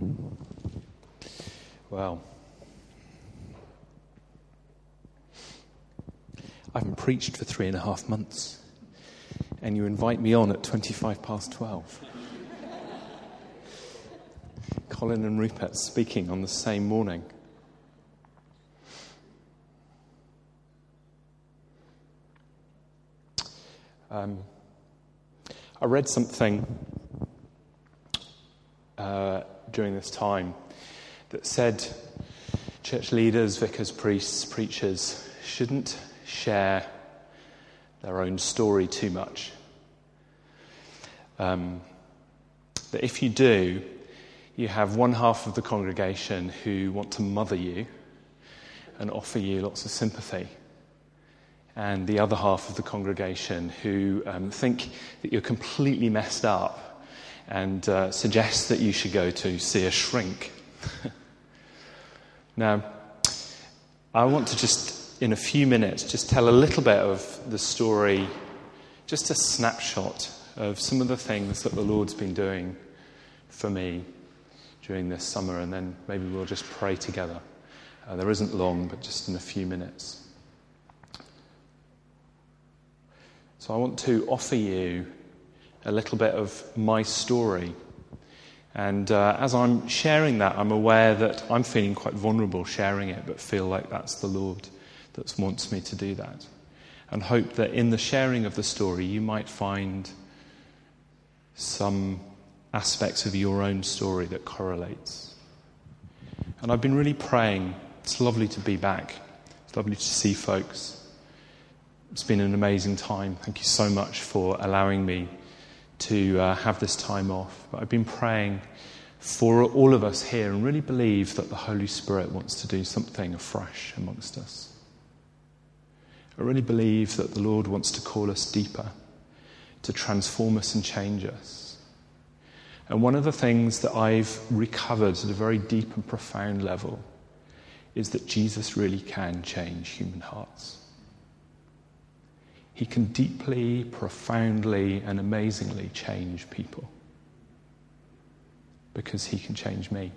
Well, I haven't preached for 3.5 months, and you invite me on at 12:25. Colin and Rupert speaking on the same morning. I read something during this time that said church leaders, vicars, priests, preachers shouldn't share their own story too much. That if you do, you have one half of the congregation who want to mother you and offer you lots of sympathy, and the other half of the congregation who think that you're completely messed up and suggest that you should go to see a shrink. Now, I want to just, in a few minutes, just tell a little bit of the story, just a snapshot of some of the things that the Lord's been doing for me during this summer, and then maybe we'll just pray together. There isn't long, but just in a few minutes. So I want to offer you a little bit of my story. And as I'm sharing that, I'm aware that I'm feeling quite vulnerable sharing it, but feel like that's the Lord that wants me to do that. And hope that in the sharing of the story, you might find some aspects of your own story that correlates. And I've been really praying. It's lovely to be back. It's lovely to see folks. It's been an amazing time. Thank you so much for allowing me to have this time off. But I've been praying for all of us here and really believe that the Holy Spirit wants to do something afresh amongst us. I really believe that the Lord wants to call us deeper, to transform us and change us. And one of the things that I've recovered at a very deep and profound level is that Jesus really can change human hearts. He can deeply, profoundly, and amazingly change people because he can change me.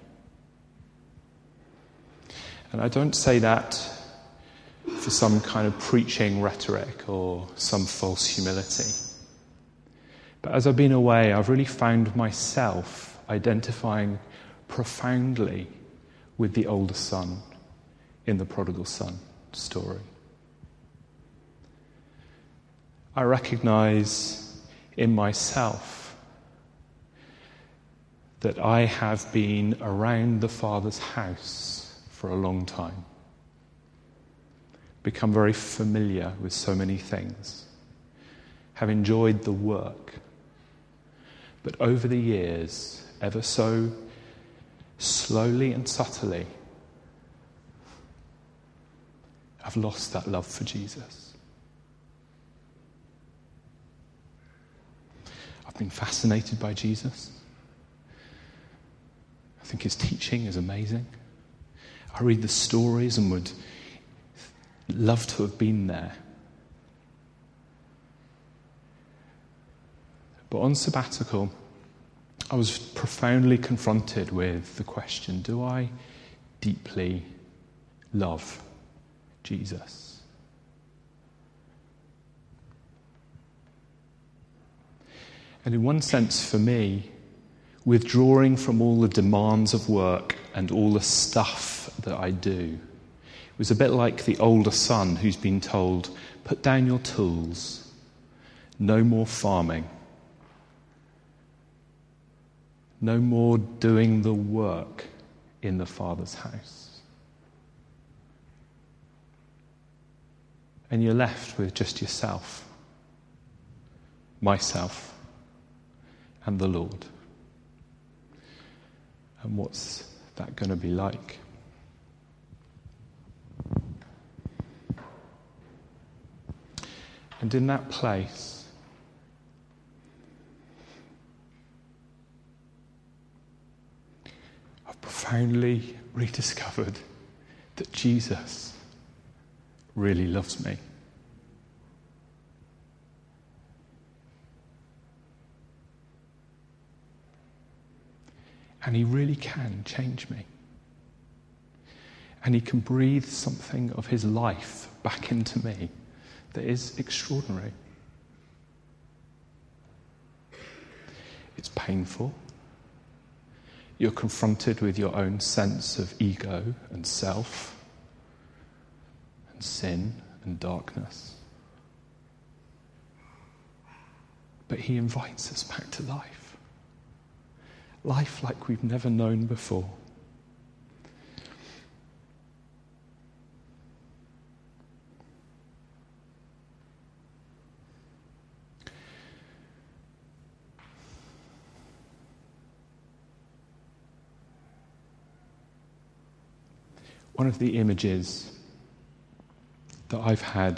And I don't say that for some kind of preaching rhetoric or some false humility. But as I've been away, I've really found myself identifying profoundly with the older son in the prodigal son story. I recognize in myself that I have been around the Father's house for a long time, become very familiar with so many things, have enjoyed the work, but over the years, ever so slowly and subtly, I've lost that love for Jesus. I've been fascinated by Jesus. I think his teaching is amazing. I read the stories and would love to have been there. But on sabbatical, I was profoundly confronted with the question, do I deeply love Jesus? And in one sense, for me, withdrawing from all the demands of work and all the stuff that I do was a bit like the older son who's been told, put down your tools, no more farming, no more doing the work in the Father's house. And you're left with just yourself, myself, and the Lord. And what's that going to be like? And in that place, I've profoundly rediscovered that Jesus really loves me. And he really can change me. And he can breathe something of his life back into me that is extraordinary. It's painful. You're confronted with your own sense of ego and self and sin and darkness. But he invites us back to life. Life like we've never known before. One of the images that I've had,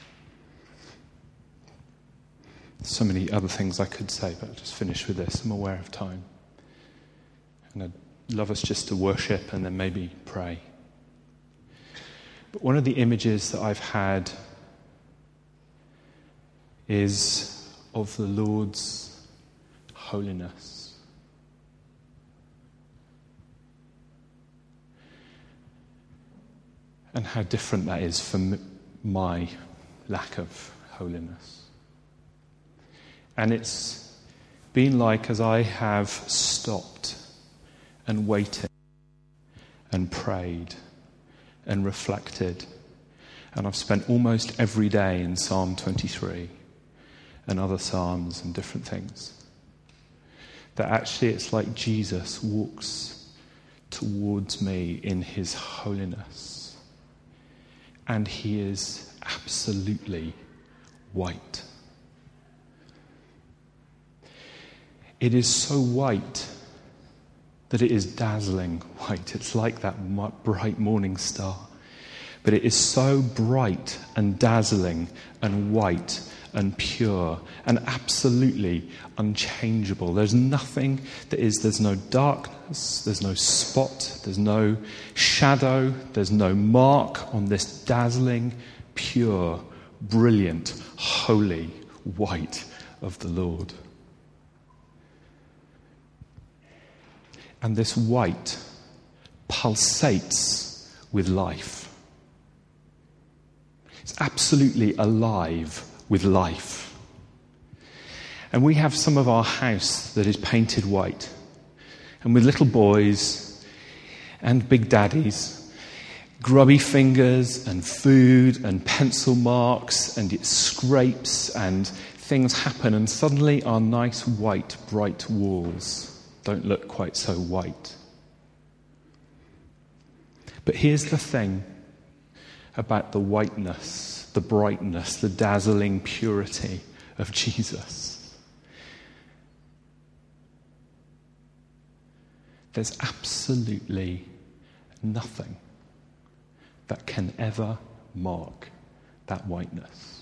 so many other things I could say, but I'll just finish with this. I'm aware of time. And I'd love us just to worship and then maybe pray. But one of the images that I've had is of the Lord's holiness. And how different that is from my lack of holiness. And it's been like as I have stopped and waited and prayed and reflected, and I've spent almost every day in Psalm 23 and other psalms and different things, that actually it's like Jesus walks towards me in his holiness. And he is absolutely white. It is so white that it is dazzling white. It's like that bright morning star. But it is so bright and dazzling and white and pure and absolutely unchangeable. There's nothing there's no darkness, there's no spot, there's no shadow, there's no mark on this dazzling, pure, brilliant, holy white of the Lord. And this white pulsates with life. It's absolutely alive with life. And we have some of our house that is painted white. And with little boys and big daddies, grubby fingers and food and pencil marks, and it scrapes and things happen, and suddenly our nice white, bright walls don't look quite so white. But here's the thing about the whiteness, the brightness, the dazzling purity of Jesus. There's absolutely nothing that can ever mark that whiteness.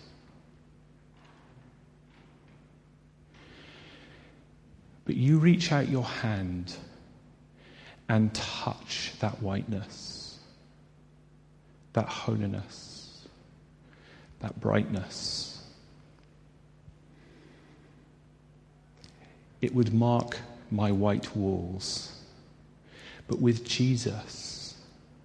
But you reach out your hand and touch that whiteness, that holiness, that brightness. It would mark my white walls. But with Jesus,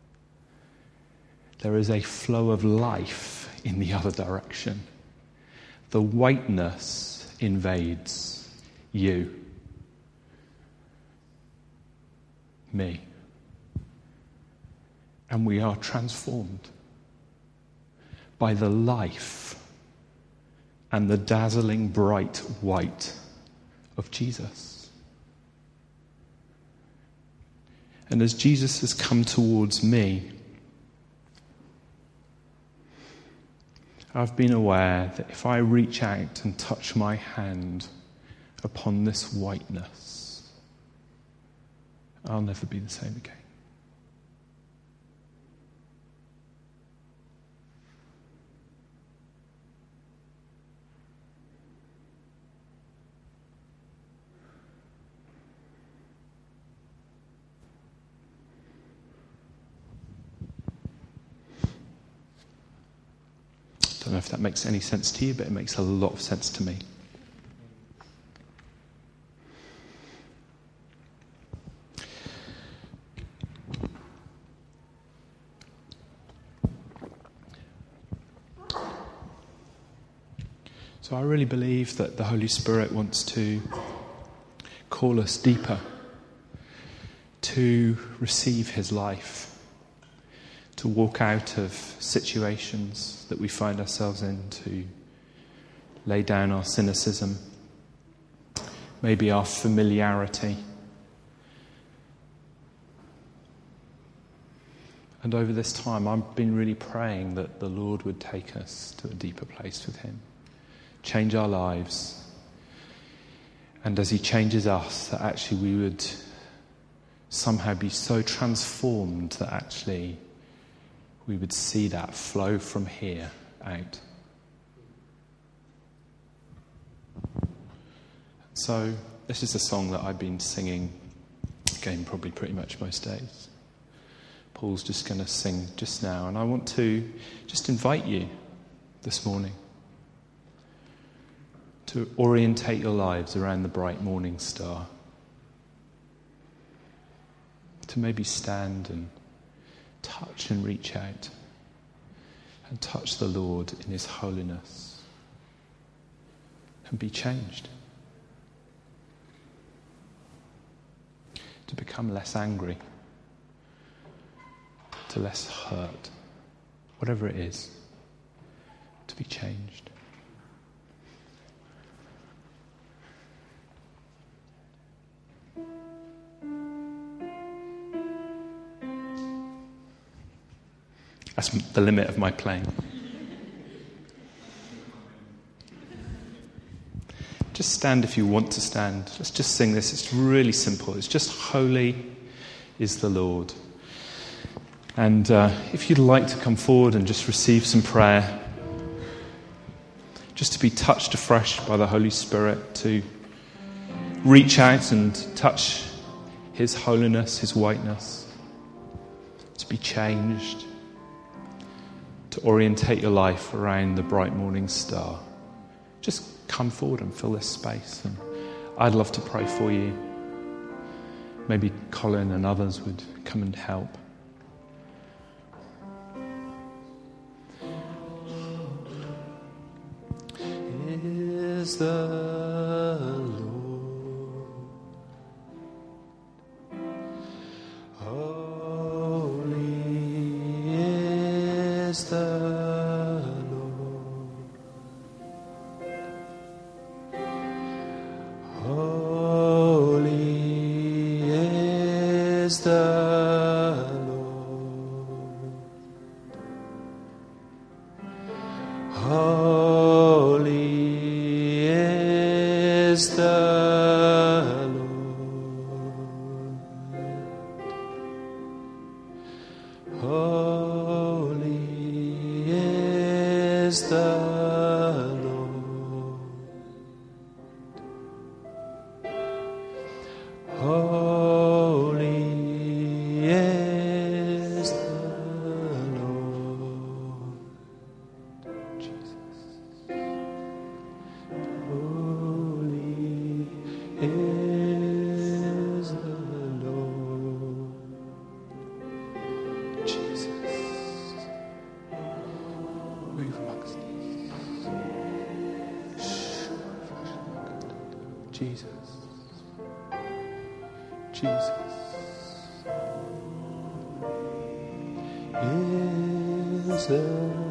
there is a flow of life in the other direction. The whiteness invades you, me, and we are transformed by the life and the dazzling bright white of Jesus. And as Jesus has come towards me, I've been aware that if I reach out and touch my hand upon this whiteness, I'll never be the same again. I don't know if that makes any sense to you, but it makes a lot of sense to me. So I really believe that the Holy Spirit wants to call us deeper, to receive his life, to walk out of situations that we find ourselves in, to lay down our cynicism, maybe our familiarity. And over this time, I've been really praying that the Lord would take us to a deeper place with him, change our lives, and as he changes us, that actually we would somehow be so transformed that actually we would see that flow from here out. So this is a song that I've been singing, again, probably pretty much most days. Paul's just going to sing just now, and I want to just invite you this morning to orientate your lives around the bright morning star, to maybe stand and touch and reach out and touch the Lord in his holiness and be changed, to become less angry, to less hurt, whatever it is, to be changed. That's the limit of my playing. Just stand if you want to stand. Let's just sing this. It's really simple. It's just holy is the Lord. And if you'd like to come forward and just receive some prayer, just to be touched afresh by the Holy Spirit, to reach out and touch his holiness, his whiteness, to be changed, to orientate your life around the bright morning star, just come forward and fill this space. And I'd love to pray for you. Maybe Colin and others would come and help. Is the Lord holy? Is the Lord holy? Is the Lord holy? Is the Lord holy? Is the Lord holy? Is the Lord Jesus. Is the Lord Jesus. Move amongst us. Jesus. Jesus. Is the